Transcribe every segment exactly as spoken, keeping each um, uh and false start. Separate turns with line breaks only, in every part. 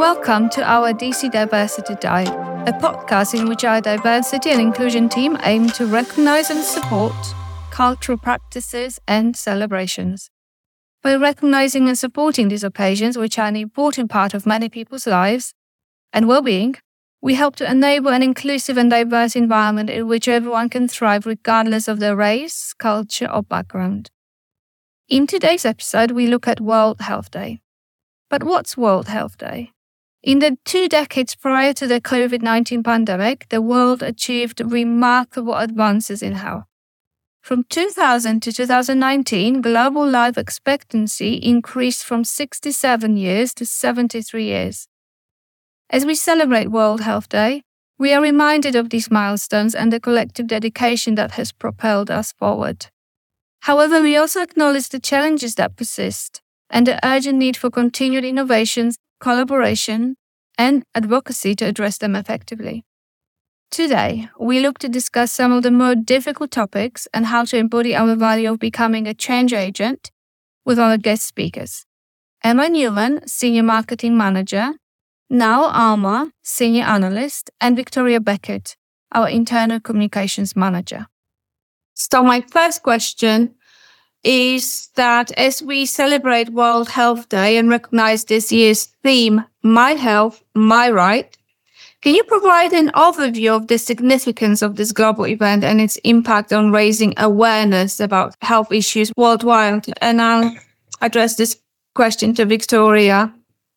welcome to our D C Diversity Dive, a podcast in which our diversity and inclusion team aim to recognize and support cultural practices and celebrations. By recognizing and supporting these occasions, which are an important part of many people's lives and well-being, we help to enable an inclusive and diverse environment in which everyone can thrive regardless of their race, culture, or background. In today's episode, we look at World Health Day. But what's World Health Day? In the two decades prior to the covid nineteen pandemic, the world achieved remarkable advances in health. From two thousand to two thousand nineteen, global life expectancy increased from sixty-seven years to seventy-three years. As we celebrate World Health Day, we are reminded of these milestones and the collective dedication that has propelled us forward. However, we also acknowledge the challenges that persist and the urgent need for continued innovations, collaboration, and advocacy to address them effectively. Today, we look to discuss some of the more difficult topics and how to embody our value of becoming a change agent with our guest speakers. Emma Newman, Senior Marketing Manager, Nao Alma, Senior Analyst, and Victoria Beckett, our Internal Communications Manager. So my first question is that as we celebrate World Health Day and recognize this year's theme, My Health, My Right, can you provide an overview of the significance of this global event and its impact on raising awareness about health issues worldwide? And I'll address this question to Victoria.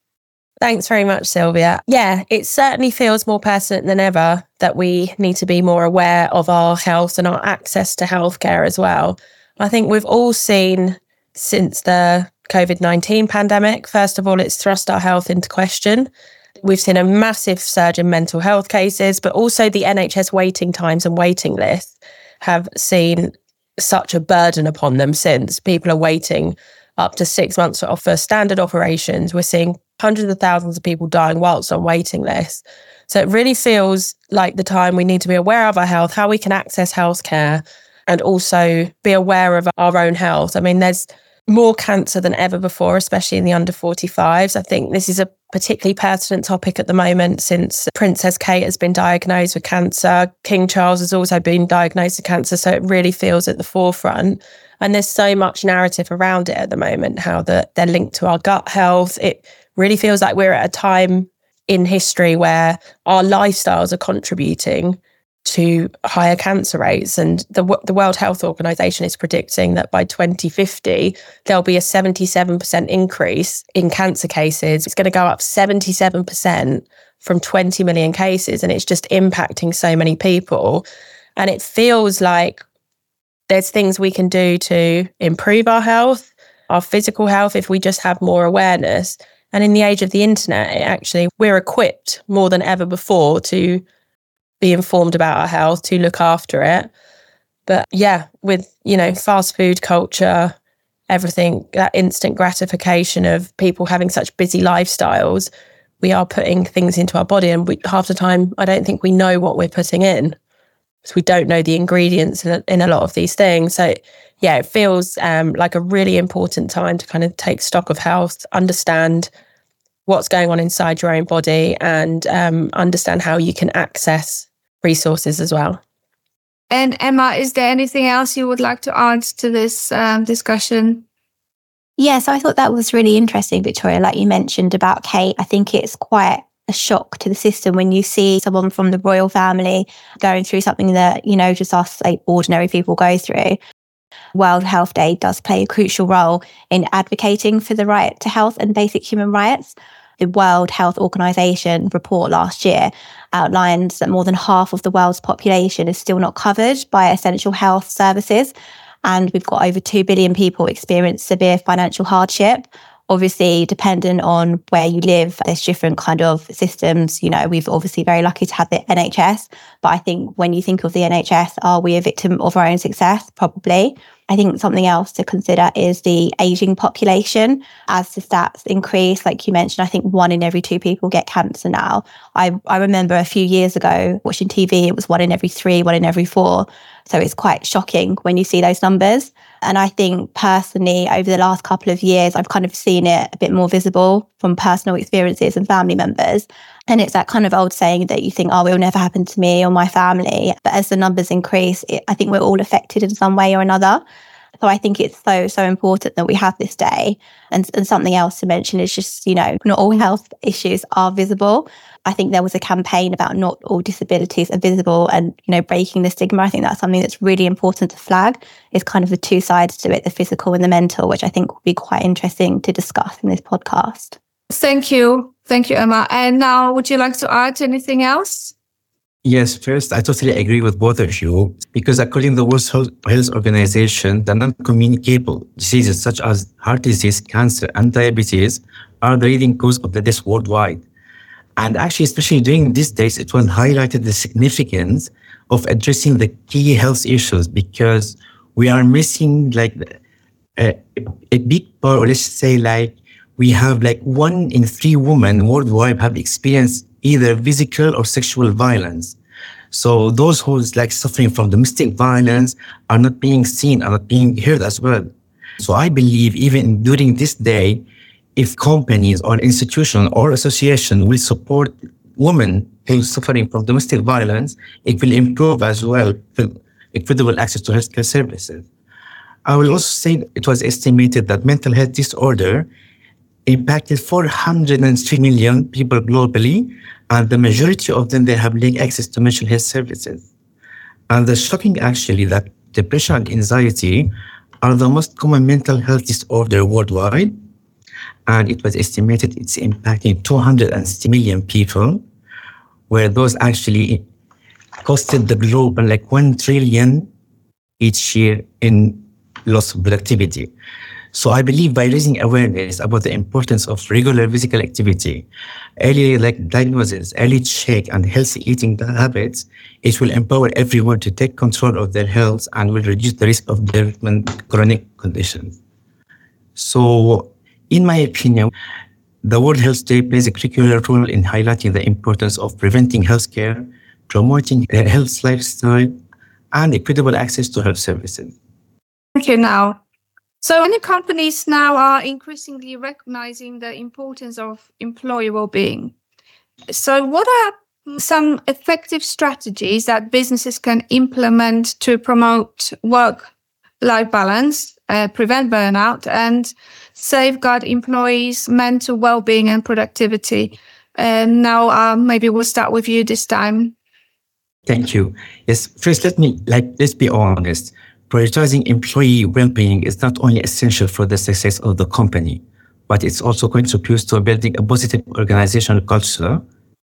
Thanks very much, Sylvia. Yeah, it certainly feels more pertinent than ever that we need to be more aware of our health and our access to healthcare as well. I think we've all seen since the covid nineteen pandemic, first of all, it's thrust our health into question. We've seen a massive surge in mental health cases, but also the N H S waiting times and waiting lists have seen such a burden upon them since. People are waiting up to six months for standard operations. We're seeing hundreds of thousands of people dying whilst on waiting lists. So it really feels like the time we need to be aware of our health, how we can access healthcare, and also be aware of our own health. I mean, there's more cancer than ever before, especially in the under forty-fives. I think this is a particularly pertinent topic at the moment since Princess Kate has been diagnosed with cancer. King Charles has also been diagnosed with cancer. So it really feels at the forefront. And there's so much narrative around it at the moment, how the, they're linked to our gut health. It really feels like we're at a time in history where our lifestyles are contributing to higher cancer rates. And the, the World Health Organization is predicting that by twenty fifty, there'll be a seventy-seven percent increase in cancer cases. It's going to go up seventy-seven percent from twenty million cases. And it's just impacting so many people. And it feels like there's things we can do to improve our health, our physical health, if we just have more awareness. And in the age of the internet, it actually, we're equipped more than ever before to be informed about our health, to look after it. But yeah, with, you know, fast food culture, everything, that instant gratification of people having such busy lifestyles, we are putting things into our body. And we, half the time, I don't think we know what we're putting in. So we don't know the ingredients in a, in a lot of these things. So yeah, it feels um, like a really important time to kind of take stock of health, understand what's going on inside your own body, and um, understand how you can access resources as well.
And Emma, is there anything else you would like to add to this um, discussion?
Yeah, so I thought that was really interesting, Victoria, like you mentioned about Kate. I think it's quite a shock to the system when you see someone from the royal family going through something that, you know, just us like ordinary people go through. World Health Day does play a crucial role in advocating for the right to health and basic human rights. The World Health Organization report last year outlines that more than half of the world's population is still not covered by essential health services. And we've got over two billion people experience severe financial hardship. Obviously, dependent on where you live, there's different kind of systems. You know, we've obviously very lucky to have the N H S. But I think when you think of the N H S, are we a victim of our own success? Probably. I think something else to consider is the aging population. As the stats increase, like you mentioned, I think one in every two people get cancer now. I, I remember a few years ago watching T V, it was one in every three, one in every four. So it's quite shocking when you see those numbers. And I think personally, over the last couple of years, I've kind of seen it a bit more visible from personal experiences and family members. And it's that kind of old saying that you think, oh, it will never happen to me or my family. But as the numbers increase, it, I think we're all affected in some way or another. So I think it's so, so important that we have this day. And, and something else to mention is just, you know, not all health issues are visible. I think there was a campaign about not all disabilities are visible and, you know, breaking the stigma. I think that's something that's really important to flag, is kind of the two sides to it, the physical and the mental, which I think would be quite interesting to discuss in this podcast.
Thank you. Thank you, Emma. And now, would you like to add anything else?
Yes, first, I totally agree with both of you, because according to the World Health Organization, the non-communicable diseases such as heart disease, cancer, and diabetes are the leading cause of the death worldwide. And actually, especially during these days, it was highlighted the significance of addressing the key health issues, because we are missing like a, a big part, or let's say like we have like one in three women worldwide have experienced either physical or sexual violence. So those who is like suffering from domestic violence are not being seen, are not being heard as well. So I believe even during this day, if companies or institution or association will support women who are suffering from domestic violence, it will improve as well equitable access to healthcare services. I will also say it was estimated that mental health disorder impacted four hundred three million people globally, and the majority of them, they have limited access to mental health services. And the shocking actually that depression and anxiety are the most common mental health disorder worldwide. And it was estimated it's impacting two hundred sixty million people, where those actually costed the globe like one trillion each year in loss of productivity. So I believe by raising awareness about the importance of regular physical activity, early like diagnosis, early check, and healthy eating habits, it will empower everyone to take control of their health and will reduce the risk of development chronic conditions. So in my opinion, the World Health Day plays a critical role in highlighting the importance of preventing healthcare, promoting a health lifestyle, and equitable access to health services.
Thank you now. So many companies now are increasingly recognizing the importance of employee well-being. So what are some effective strategies that businesses can implement to promote work-life balance, uh, prevent burnout, and safeguard employees' mental well-being and productivity? And now uh, maybe we'll start with you this time.
Thank you. Yes, first let me, like, let's be honest. Prioritizing employee well-being is not only essential for the success of the company, but it's also contributes to building a positive organizational culture.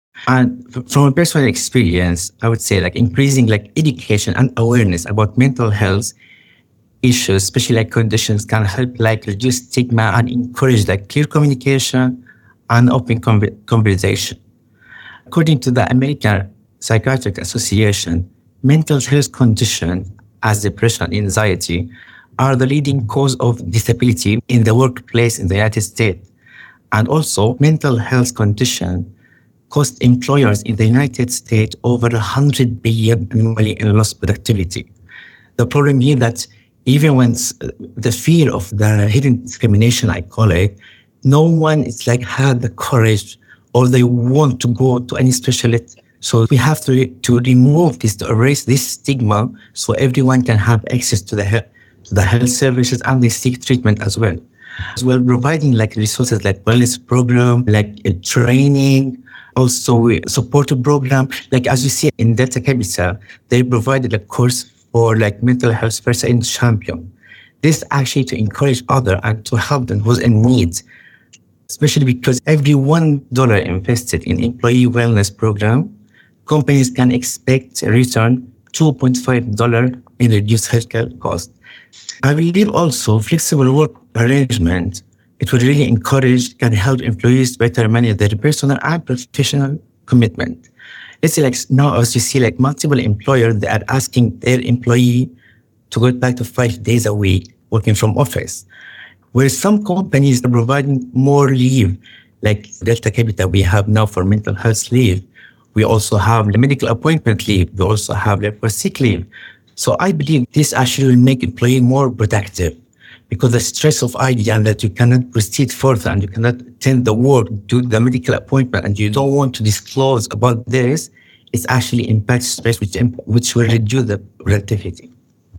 And from a personal experience, I would say like increasing like education and awareness about mental health issues, especially like conditions, can help like reduce stigma and encourage like clear communication and open conversation. According to the American Psychiatric Association, mental health conditions as depression and anxiety are the leading cause of disability in the workplace in the United States. And also, mental health conditions cost employers in the United States over one hundred billion dollars annually in lost productivity. The problem here that even when the fear of the hidden discrimination, I call it, no one is like had the courage or they want to go to any specialist. So we have to to remove this, to erase this stigma, so everyone can have access to the health, to the health services, and they seek treatment as well. As well, providing like resources like wellness program, like a training, also a support program. Like as you see in Delta Capital, they provided a course for like mental health first aid champion. This actually to encourage others and to help them who's in need, especially because every one dollar invested in employee wellness program, companies can expect a return two point five dollars in reduced healthcare costs. I believe also flexible work arrangement, it would really encourage, can help employees better manage their personal and professional commitment. Let's say like now as you see like multiple employers, they are asking their employee to go back to five days a week working from office, where some companies are providing more leave, like Delta Capital we have now for mental health leave. We also have the medical appointment leave. We also have like for sick leave. So I believe this actually will make employee more productive, because the stress of idea that you cannot proceed further and you cannot attend the work, do the medical appointment, and you don't want to disclose about this, it actually impacts stress, which, which will reduce the productivity.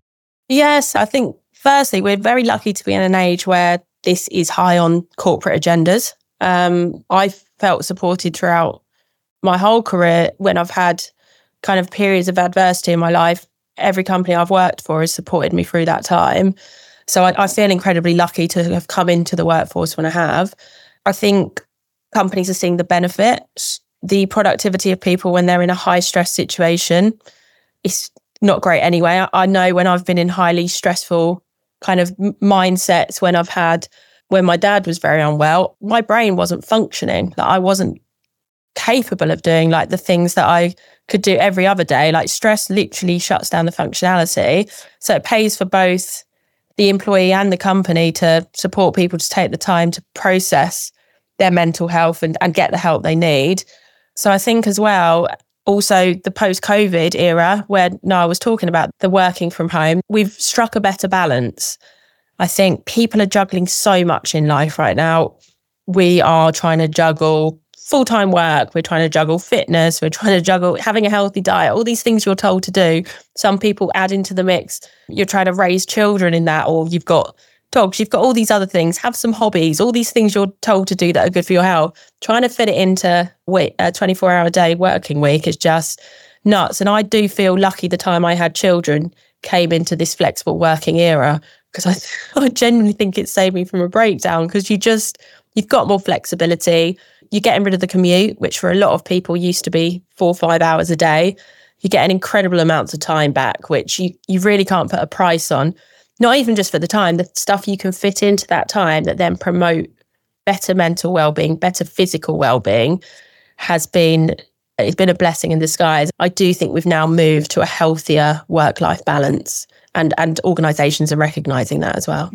Yes, I think firstly, we're very lucky to be in an age where this is high on corporate agendas. Um, I've felt supported throughout my whole career when I've had kind of periods of adversity in my life. Every company I've worked for has supported me through that time. So I, I feel incredibly lucky to have come into the workforce when I have. I think companies are seeing the benefits. The productivity of people when they're in a high stress situation is not great anyway. I, I know when I've been in highly stressful kind of mindsets, when I've had, when my dad was very unwell, my brain wasn't functioning. Like I wasn't capable of doing like the things that I could do every other day. Like stress literally shuts down the functionality. So it pays for both the employee and the company to support people to take the time to process their mental health and, and get the help they need. So I think as well, also the post-COVID era where Niall was talking about the working from home, we've struck a better balance. I think people are juggling so much in life right now. We are trying to juggle full-time work, we're trying to juggle fitness, we're trying to juggle having a healthy diet, all these things you're told to do. Some people add into the mix, you're trying to raise children in that, or you've got dogs, you've got all these other things, have some hobbies, all these things you're told to do that are good for your health. Trying to fit it into a twenty-four hour day working week is just nuts. And I do feel lucky the time I had children came into this flexible working era, because I, I genuinely think it saved me from a breakdown, because you just, you've got more flexibility. You're getting rid of the commute, which for a lot of people used to be four or five hours a day. You get an incredible amount of time back, which you, you really can't put a price on. Not even just for the time, the stuff you can fit into that time that then promote better mental well-being, better physical well-being has been, it's been a blessing in disguise. I do think we've now moved to a healthier work-life balance, and, and organisations are recognising that as well.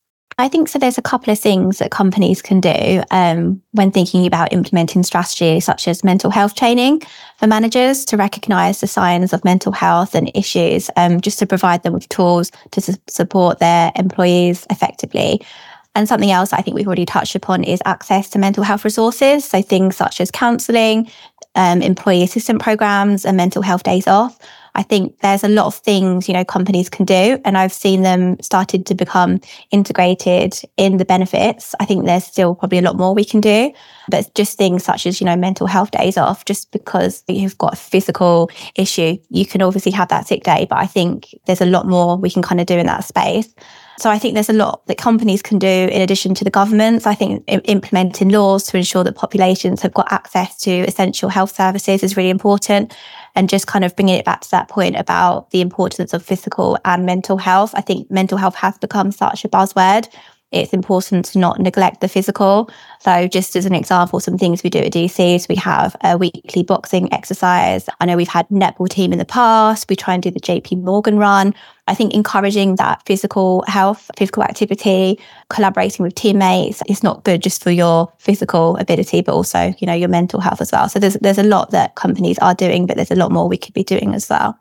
I think so. There's a couple of things that companies can do um, when thinking about implementing strategy, such as mental health training for managers to recognise the signs of mental health and issues, um, just to provide them with tools to su- support their employees effectively. And something else I think we've already touched upon is access to mental health resources. So things such as counselling, um, employee assistance programs, and mental health days off. I think there's a lot of things, you know, companies can do, and I've seen them started to become integrated in the benefits. I think there's still probably a lot more we can do, but just things such as, you know, mental health days off, just because you've got a physical issue, you can obviously have that sick day, but I think there's a lot more we can kind of do in that space. So I think there's a lot that companies can do in addition to the governments. I think implementing laws to ensure that populations have got access to essential health services is really important. And just kind of bringing it back to that point about the importance of physical and mental health. I think mental health has become such a buzzword. It's important to not neglect the physical. So just as an example, some things we do at D C is we have a weekly boxing exercise. I know we've had netball team in the past. We try and do the J P Morgan run. I think encouraging that physical health, physical activity, collaborating with teammates is not good just for your physical ability, but also, you know, your mental health as well. So there's there's a lot that companies are doing, but there's a lot more we could be doing as well.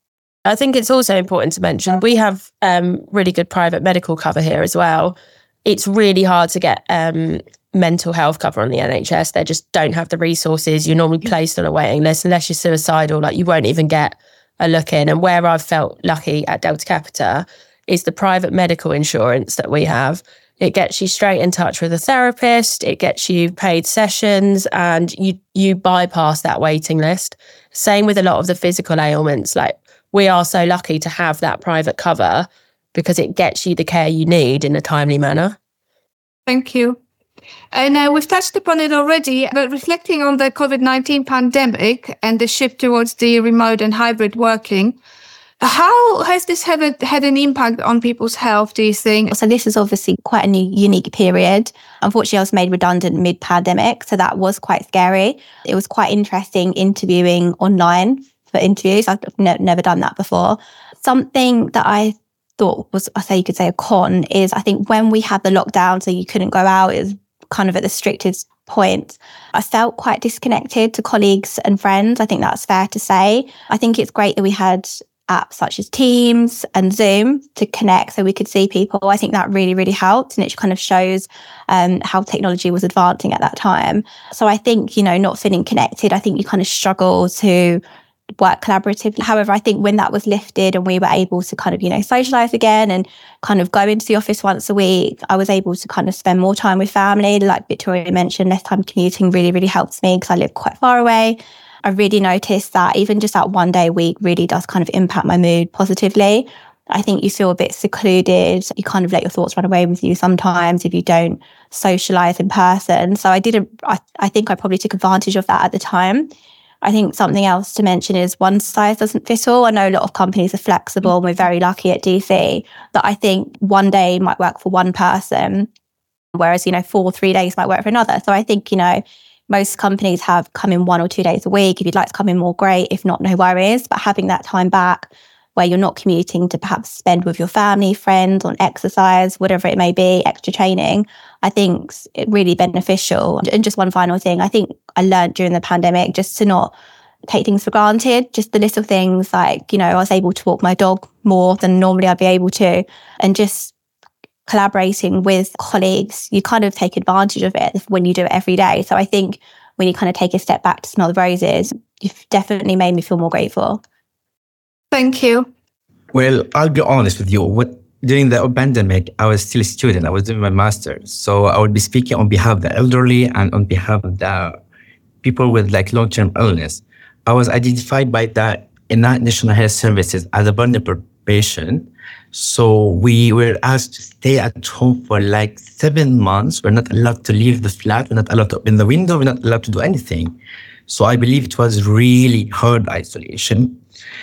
I think it's also important to mention we have um, really good private medical cover here as well. It's really hard to get um, mental health cover on the N H S. They just don't have the resources. You're normally placed on a waiting list unless you're suicidal. Like you won't even get a look in. And where I've felt lucky at Delta Capita is the private medical insurance that we have. It gets you straight in touch with a therapist. It gets you paid sessions, and you you bypass that waiting list. Same with a lot of the physical ailments. Like we are so lucky to have that private cover because it gets you the care you need in a timely manner.
Thank you. And uh, we've touched upon it already, but reflecting on the COVID nineteen pandemic and the shift towards the remote and hybrid working, how has this had, a, had an impact on people's health, do you think?
So this is obviously quite a new, unique period. Unfortunately, I was made redundant mid-pandemic, so that was quite scary. It was quite interesting interviewing online for interviews. I've ne- never done that before. Something that I thought was, I say you could say a con, is I think when we had the lockdown, so you couldn't go out, it was kind of at the strictest point, I felt quite disconnected to colleagues and friends. I think that's fair to say. I think it's great that we had apps such as Teams and Zoom to connect so we could see people. I think that really, really helped. And it kind of shows um, how technology was advancing at that time. So I think, you know, not feeling connected, I think you kind of struggle to work collaboratively. However, I think when that was lifted and we were able to kind of, you know, socialize again and kind of go into the office once a week, I was able to kind of spend more time with family. Like Victoria mentioned, less time commuting really, really helps me because I live quite far away. I really noticed that even just that one day a week really does kind of impact my mood positively. I think you feel a bit secluded. You kind of let your thoughts run away with you sometimes if you don't socialize in person. So I didn't, I, I think I probably took advantage of that at the time. I think something else to mention is one size doesn't fit all. I know a lot of companies are flexible and we're very lucky at D C, but I think one day might work for one person, whereas, you know, four or three days might work for another. So I think, you know, most companies have come in one or two days a week. If you'd like to come in more, great. If not, no worries. But having that time back where you're not commuting to perhaps spend with your family, friends, on exercise, whatever it may be, extra training, I think it's really beneficial. And just one final thing, I think I learned during the pandemic just to not take things for granted, just the little things like, you know, I was able to walk my dog more than normally I'd be able to, and just collaborating with colleagues, you kind of take advantage of it when you do it every day. So I think when you kind of take a step back to smell the roses, you've definitely made me feel more grateful.
Thank you.
Well, I'll be honest with you. What during the pandemic, I was still a student. I was doing my master's. So I would be speaking on behalf of the elderly and on behalf of the people with like long-term illness. I was identified by the National Health Services as a vulnerable patient. So we were asked to stay at home for like seven months. We're not allowed to leave the flat. We're not allowed to open the window. We're not allowed to do anything. So I believe it was really hard isolation.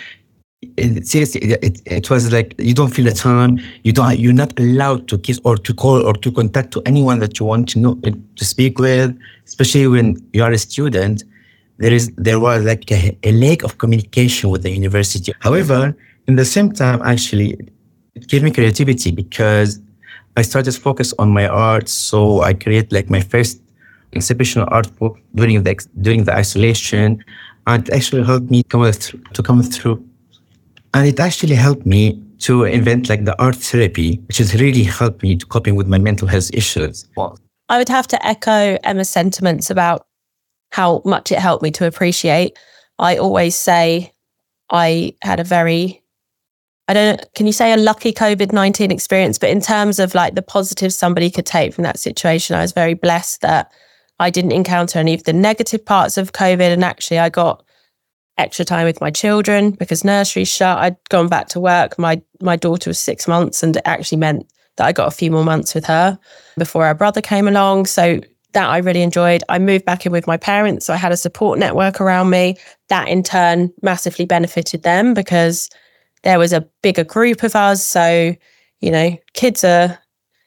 It, seriously, it, it was like you don't feel the time. You don't. You're not allowed to kiss or to call or to contact to anyone that you want to know to speak with, especially when you are a student. There is there was like a, a lack of communication with the university. However, in the same time, actually, it gave me creativity because I started to focus on my art. So I created like my first exhibitional art book during the during the isolation, and it actually helped me come through, to come through. And it actually helped me to invent like the art therapy, which has really helped me to coping with my mental health issues.
I would have to echo Emma's sentiments about how much it helped me to appreciate. I always say I had a very, I don't know, can you say a lucky COVID nineteen experience? But in terms of like the positives somebody could take from that situation, I was very blessed that I didn't encounter any of the negative parts of COVID. And actually I got extra time with my children because nursery's shut. I'd gone back to work. My my daughter was six months and it actually meant that I got a few more months with her before our brother came along. So that I really enjoyed. I moved back in with my parents. So I had a support network around me. That in turn massively benefited them because there was a bigger group of us. So, you know, kids are,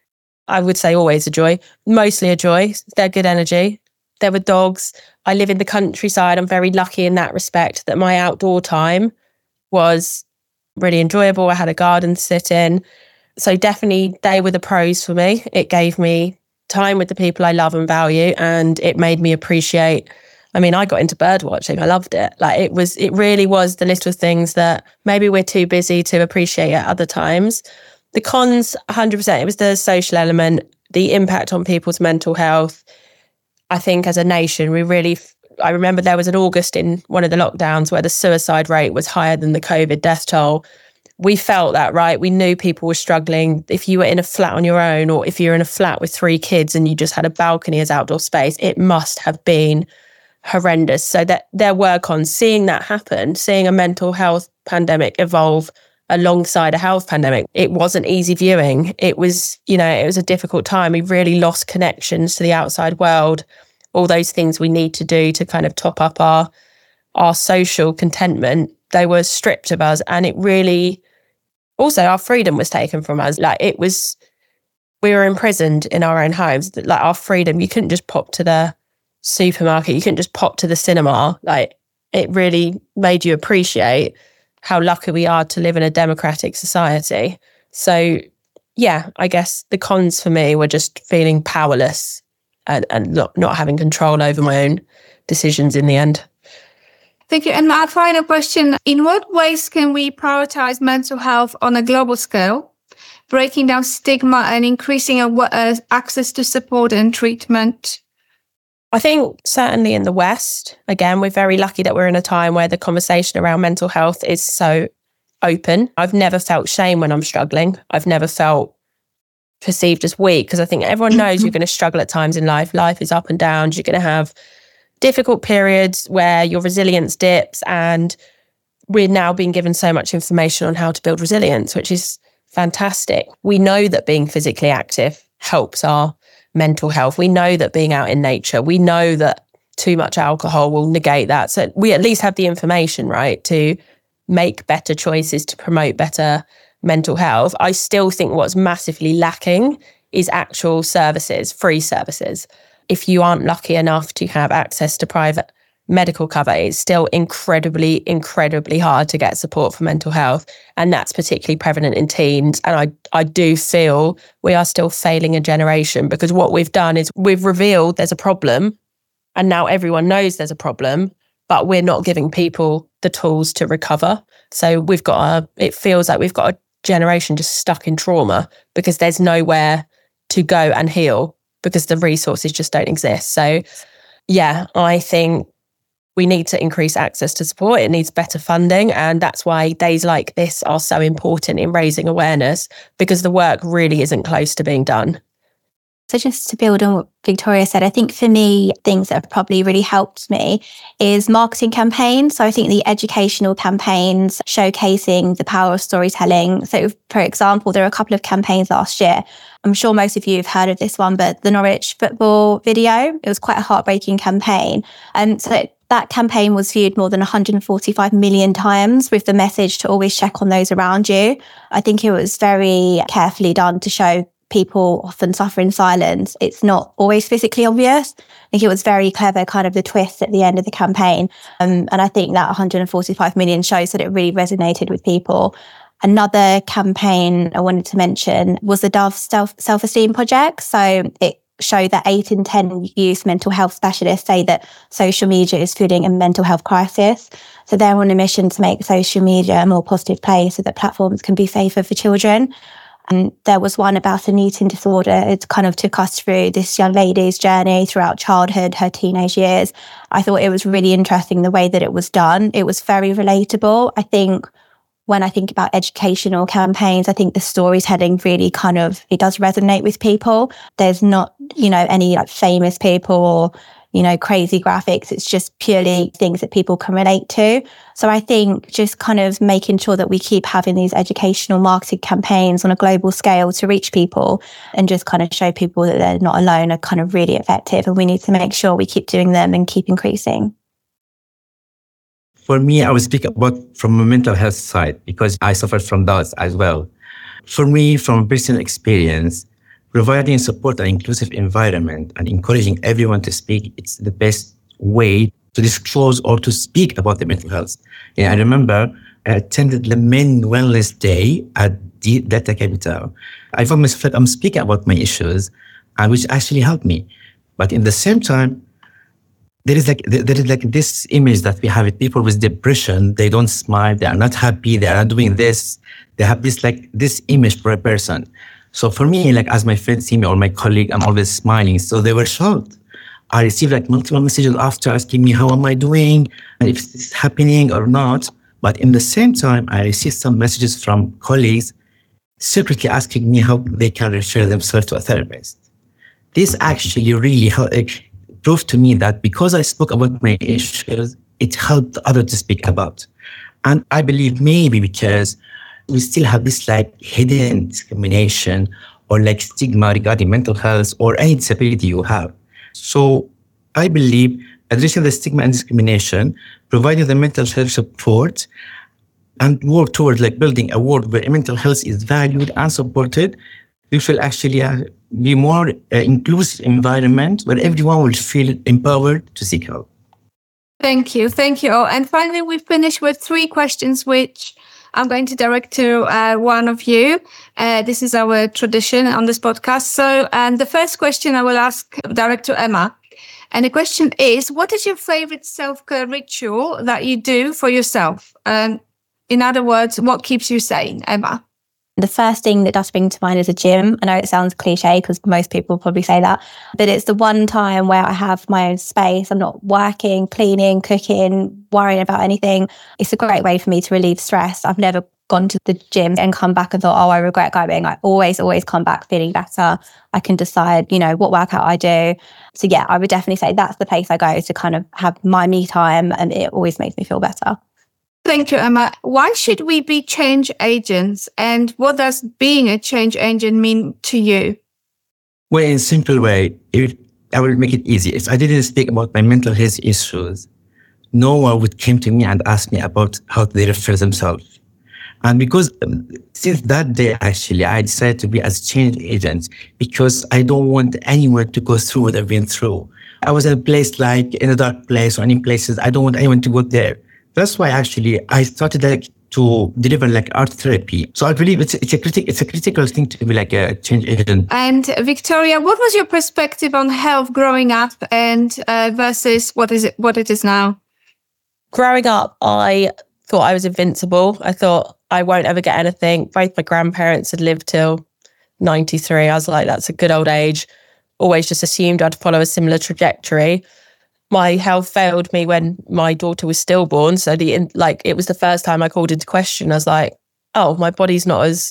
I would say, always a joy, mostly a joy. They're good energy. There were dogs. I live in the countryside. I'm very lucky in that respect that my outdoor time was really enjoyable. I had a garden to sit in. So definitely they were the pros for me. It gave me time with the people I love and value, and it made me appreciate. I mean, I got into bird watching. I loved it. Like it was, it really was the little things that maybe we're too busy to appreciate at other times. The cons, one hundred percent, it was the social element, the impact on people's mental health. I think as a nation, we really, I remember there was an August in one of the lockdowns where the suicide rate was higher than the COVID death toll. We felt that, right? We knew people were struggling. If you were in a flat on your own, or if you're in a flat with three kids and you just had a balcony as outdoor space, it must have been horrendous. So that there were cons. Seeing that happen, seeing a mental health pandemic evolve alongside a health pandemic, it wasn't easy viewing. It was, you know, it was a difficult time. We really lost connections to the outside world, all those things we need to do to kind of top up our our social contentment. They were stripped of us, and it really, also our freedom was taken from us. Like it was, we were imprisoned in our own homes. Like our freedom, you couldn't just pop to the supermarket, you couldn't just pop to the cinema. Like it really made you appreciate how lucky we are to live in a democratic society. So yeah, I guess the cons for me were just feeling powerless and, and not, not having control over my own decisions in the end.
Thank you. And my final question, in what ways can we prioritize mental health on a global scale, breaking down stigma and increasing uh, access to support and treatment?
I think certainly in the West, again, we're very lucky that we're in a time where the conversation around mental health is so open. I've never felt shame when I'm struggling. I've never felt perceived as weak, because I think everyone knows you're going to struggle at times in life. Life is up and down. You're going to have difficult periods where your resilience dips, and we're now being given so much information on how to build resilience, which is fantastic. We know that being physically active helps our mental health. We know that being out in nature, we know that too much alcohol will negate that. So we at least have the information, right, to make better choices to promote better mental health. I still think what's massively lacking is actual services, free services. If you aren't lucky enough to have access to private medical cover, it's still incredibly, incredibly hard to get support for mental health. And that's particularly prevalent in teens. And I, I do feel we are still failing a generation, because what we've done is we've revealed there's a problem, and now everyone knows there's a problem, but we're not giving people the tools to recover. So we've got a, it feels like we've got a generation just stuck in trauma because there's nowhere to go and heal because the resources just don't exist. So yeah, I think we need to increase access to support. It needs better funding. And that's why days like this are so important in raising awareness, because the work really isn't close to being done.
So just to build on what Victoria said, I think for me, things that have probably really helped me is marketing campaigns. So I think the educational campaigns showcasing the power of storytelling. So for example, there are a couple of campaigns last year. I'm sure most of you have heard of this one, but the Norwich football video, it was quite a heartbreaking campaign. And so that campaign was viewed more than one hundred forty-five million times, with the message to always check on those around you. I think it was very carefully done to show people often suffer in silence. It's not always physically obvious. I think it was very clever, kind of the twist at the end of the campaign. Um, and I think that one hundred forty-five million shows that it really resonated with people. Another campaign I wanted to mention was the Dove Self, Self-Esteem Project. So it showed that eight in ten youth mental health specialists say that social media is fueling a mental health crisis. So they're on a mission to make social media a more positive place so that platforms can be safer for children. And there was one about an eating disorder. It kind of took us through this young lady's journey throughout childhood, her teenage years. I thought it was really interesting the way that it was done. It was very relatable. I think when I think about educational campaigns, I think the storytelling really kind of, it does resonate with people. There's not, you know, any like famous people or, you know, crazy graphics. It's just purely things that people can relate to. So I think just kind of making sure that we keep having these educational marketing campaigns on a global scale to reach people and just kind of show people that they're not alone are kind of really effective. And we need to make sure we keep doing them and keep increasing.
For me, I will speak about from a mental health side because I suffered from that as well. For me, from personal experience, providing support and inclusive environment and encouraging everyone to speak, it's the best way to disclose or to speak about the mental health. Yeah, I remember I attended the Men Wellness Day at the Delta Capital. I found myself I'm speaking about my issues, and which actually helped me. But in the same time, there is like there is like this image that we have with people with depression. They don't smile. They are not happy. They are not doing this. They have this like this image for a person. So for me, like as my friends see me or my colleague, I'm always smiling. So they were shocked. I received like multiple messages after asking me, how am I doing? And if it's happening or not. But in the same time, I received some messages from colleagues secretly asking me how they can refer themselves to a therapist. This actually really helped, proved to me that because I spoke about my issues, it helped others to speak about. And I believe maybe because we still have this like hidden discrimination or like stigma regarding mental health or any disability you have. So I believe addressing the stigma and discrimination, providing the mental health support, and work towards like building a world where mental health is valued and supported, we will actually uh, be more uh, inclusive environment where everyone will feel empowered to seek help.
Thank you. Thank you. And finally, we've finished with three questions, which I'm going to direct to uh, one of you. Uh, this is our tradition on this podcast. So um, the first question I will ask direct to Emma. And the question is, what is your favorite self-care ritual that you do for yourself? Um, in other words, what keeps you sane, Emma?
The first thing that does spring to mind is a gym. I know it sounds cliche because most people probably say that, but it's the one time where I have my own space. I'm not working, cleaning, cooking, worrying about anything. It's a great way for me to relieve stress. I've never gone to the gym and come back and thought, oh, I regret going. I always, always come back feeling better. I can decide, you know, what workout I do. So yeah, I would definitely say that's the place I go to kind of have my me time, and it always makes me feel better.
Thank you, Emma. Why should we be change agents, and what does being a change agent mean to you?
Well, in a simple way, it, I will make it easy. If I didn't speak about my mental health issues, no one would come to me and ask me about how they refer themselves. And because um, since that day, actually, I decided to be as change agent because I don't want anyone to go through what I've been through. I was in a place like in a dark place or any places. I don't want anyone to go there. That's why actually I started like to deliver like art therapy. So I believe it's it's a critic it's a critical thing to be like a change agent.
And Victoria, what was your perspective on health growing up and uh, versus what is it what it is now?
Growing up, I thought I was invincible. I thought I won't ever get anything. Both my grandparents had lived till ninety-three. I was like, that's a good old age. Always just assumed I'd follow a similar trajectory. My health failed me when my daughter was stillborn. So the like it was the first time I called into question. I was like, oh, my body's not as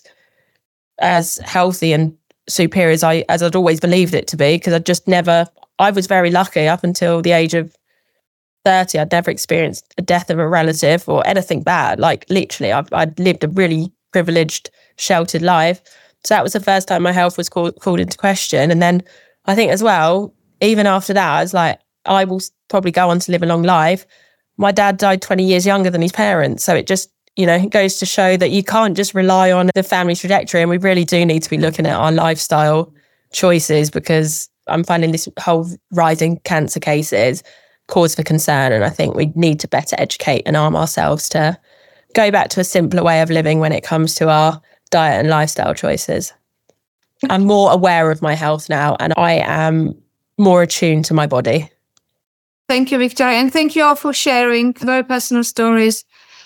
as healthy and superior as I as I'd always believed it to be, because I just never I was very lucky up until the age of thirty. I'd never experienced a death of a relative or anything bad. Like literally, I've, I'd lived a really privileged, sheltered life. So that was the first time my health was called, called into question. And then I think as well, even after that, I was like, I will probably go on to live a long life. My dad died twenty years younger than his parents. So it just, you know, it goes to show that you can't just rely on the family trajectory. And we really do need to be looking at our lifestyle choices, because I'm finding this whole rising cancer cases cause for concern. And I think we need to better educate and arm ourselves to go back to a simpler way of living when it comes to our diet and lifestyle choices. I'm more aware of my health now, and I am more attuned to my body.
Thank you, Victoria. And thank you all for sharing very personal stories.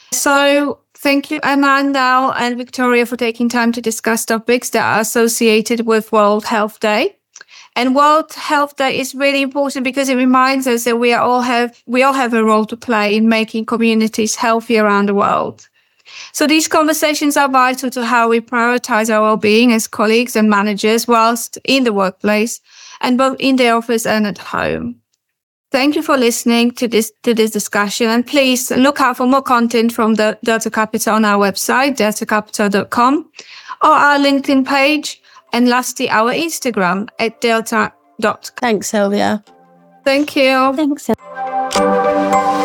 So thank you, Amanda and Victoria, for taking time to discuss topics that are associated with World Health Day. And World Health Day is really important because it reminds us that we are all have we all have a role to play in making communities healthy around the world. So these conversations are vital to how we prioritize our well-being as colleagues and managers whilst in the workplace, and both in the office and at home. Thank you for listening to this to this discussion, and please look out for more content from the Delta Capital on our website, delta capital dot com, or our LinkedIn page, and lastly, our Instagram at delta dot com.
Thanks, Sylvia.
Thank you.
Thanks.